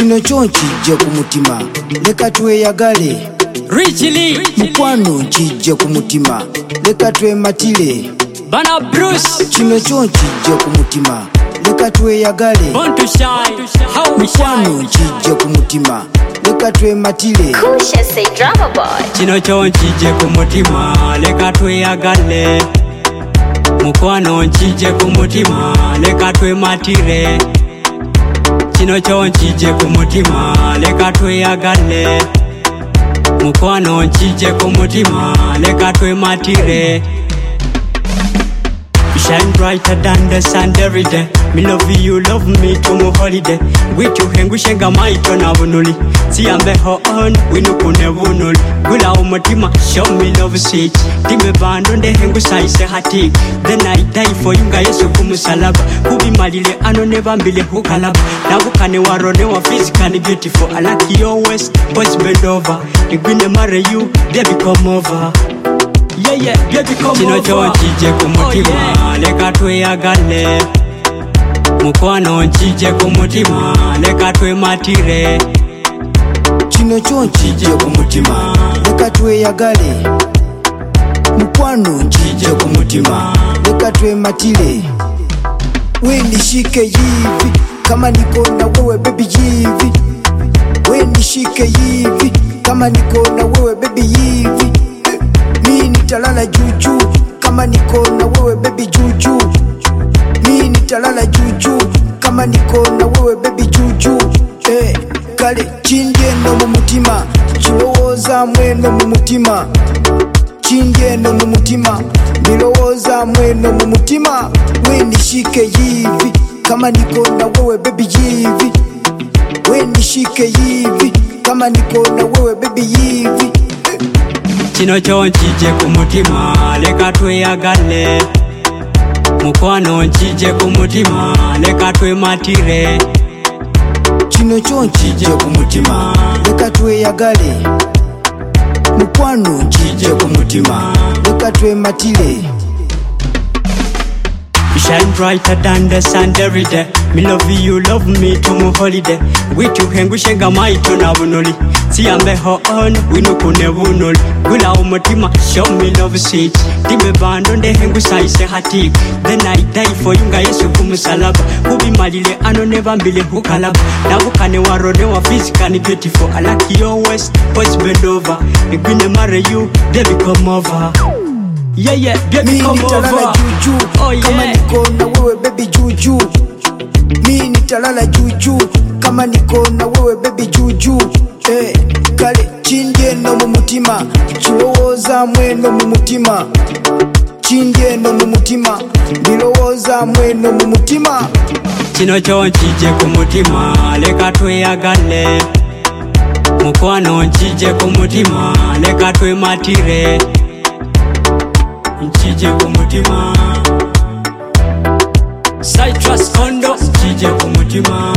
Kino chonchije ku mutima leka tweyagale Richly mukwano chije ku mutima leka twematile Bana Bruce Kino chonchije ku mutima leka tweyagale Born to shine How we mukwano shine chije ku mutima leka twematile Kusha say drama boy. Kino chonchije ku mutima leka tweyagale Mukwano nchije ku mutima leka twematire Kino chonchije ku mutima leka tweyagale Mukwano nchije ku mutima leka twematire You shine brighter than the sun every day. Me love you, love me to my holiday. With you hengu shenga maito na bunuli. Siyambe ho on, winukune bunuli. Gula umutima, show me love sweet. Time bando nde hengu saise hatik. Then I die for you yesu kumusalaba. Kubi malile ano neba mbile hukalaba. Nabukane warone wa physically beautiful. I like your waist, boys bend over. Nigwine marry you, baby come over. Yeah, baby come Kino over. Kino chonchije ku mutima leka tweyagale Mukwano nchije ku mutima leka twematire Kino chonchije ku mutima leka tweyagale mukwano nchije ku mutima leka twematile Wenishike hivi kama niko na wewe baby hivi Wenishike hivi kama niko na wewe baby hivi Mi nitalala juju kama niko na wewe baby juju Mi nitalala juju kama niko na wewe baby juju Kale chindye no mu mutima Chilowoza mweno mu mutima Chindye no mu mutima Nilowoza mweno mu mutima Wenishike hivi kama niko na wewe baby hivi Wenishike hivi kama niko na wewe baby hivi Kino chonchije ku mutima leka tweyagale Mukwano nchije ku mutima leka twematire Kino chonchije ku mutima leka tweyagale mukwano nchije ku mutima leka twematile You shine brighter than the sun every day. Me love you, love me to my holiday. With you hengu shenga maito na bunuli. Siyambe ho on, winukune bunuli. Gula umutima, show me love sweet. Time bando nde hengu saise hatik. Then I die for you yesu kumusalaba. Kubi malile ano neba mbile hukalaba. Nabukane warone wa physically beautiful. I like your waist, boys bend over. Nigwine marry you, baby come over. Yeah, baby come over. nitalala juju kama niko na wewe baby juju Mi nitalala juju kama niko na wewe baby juju Kale chindye no mu mutima Chilowoza mweno mu mutima Chindye no mu mutima Nilowoza mweno mu mutima Kino chonchije ku mutima leka tweyagale Mukwano nchije ku mutima leka twematire Nchije ku mutima Citrus Kondo nchije ku mutima